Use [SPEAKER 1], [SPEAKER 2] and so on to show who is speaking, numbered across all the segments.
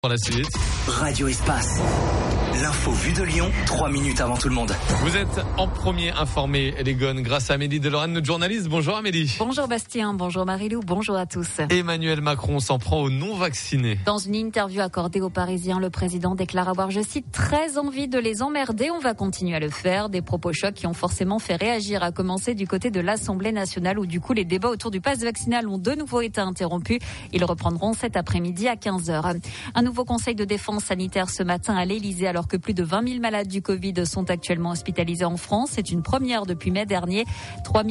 [SPEAKER 1] Pour la suite.
[SPEAKER 2] Radio Espace. L'info vue de Lyon, 3 minutes avant tout le monde.
[SPEAKER 1] Vous êtes en premier informé, les gones, grâce à Amélie Delorane, notre journaliste. Bonjour Amélie.
[SPEAKER 3] Bonjour Bastien, bonjour Marilou, bonjour à tous.
[SPEAKER 1] Emmanuel Macron s'en prend aux non-vaccinés.
[SPEAKER 3] Dans une interview accordée aux Parisiens, le président déclare avoir, je cite, très envie de les emmerder. On va continuer à le faire. Des propos chocs qui ont forcément fait réagir, à commencer du côté de l'Assemblée nationale où du coup les débats autour du pass vaccinal ont de nouveau été interrompus. Ils reprendront cet après-midi à 15h. Un nouveau conseil de défense sanitaire ce matin à l'Elysée alors que plus de 20 000 malades du Covid sont actuellement hospitalisés en France. C'est une première depuis mai dernier. 3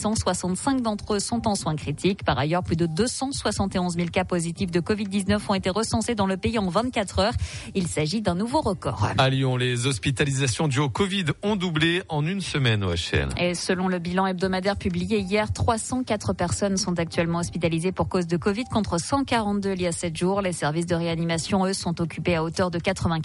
[SPEAKER 3] 665 d'entre eux sont en soins critiques. Par ailleurs, plus de 271 000 cas positifs de Covid-19 ont été recensés dans le pays en 24 heures. Il s'agit d'un nouveau record.
[SPEAKER 1] À Lyon, les hospitalisations dues au Covid ont doublé en une semaine au HL.
[SPEAKER 3] Et selon le bilan hebdomadaire publié hier, 304 personnes sont actuellement hospitalisées pour cause de Covid contre 142 il y a 7 jours. Les services de réanimation, eux, sont occupés à hauteur de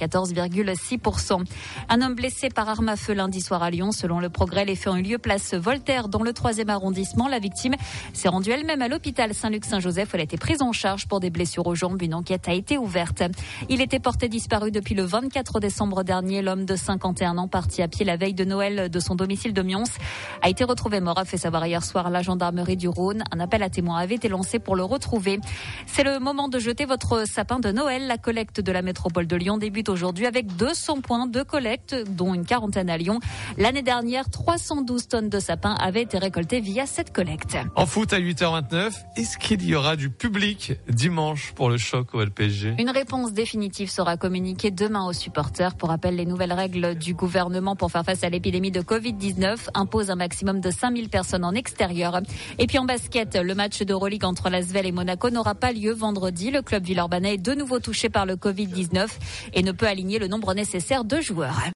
[SPEAKER 3] 94,6%. Un homme blessé par arme à feu lundi soir à Lyon. Selon le Progrès, les faits ont eu lieu place Voltaire dans le 3e arrondissement. La victime s'est rendue elle-même à l'hôpital Saint-Luc-Saint-Joseph où elle a été prise en charge pour des blessures aux jambes. Une enquête a été ouverte. Il était porté disparu depuis le 24 décembre dernier. L'homme de 51 ans, parti à pied la veille de Noël de son domicile de Mions, a été retrouvé mort, a fait savoir hier soir la gendarmerie du Rhône. Un appel à témoins avait été lancé pour le retrouver. C'est le moment de jeter votre sapin de Noël. La collecte de la métropole de Lyon débute aujourd'hui avec 200 points de collecte, dont une quarantaine à Lyon. L'année dernière, 312 tonnes de sapins avaient été récoltées via cette collecte.
[SPEAKER 1] En foot à 8h29, est-ce qu'il y aura du public dimanche pour le choc au LPSG ?
[SPEAKER 3] Une réponse définitive sera communiquée demain aux supporters. Pour rappel, les nouvelles règles du gouvernement pour faire face à l'épidémie de Covid-19 imposent un maximum de 5000 personnes en extérieur. Et puis en basket, le match d'Euroleague entre l'Asvel et Monaco n'aura pas lieu vendredi. Le club villeurbanais est de nouveau touché par le Covid-19 et ne peut aligner le nombre nécessaire de joueurs.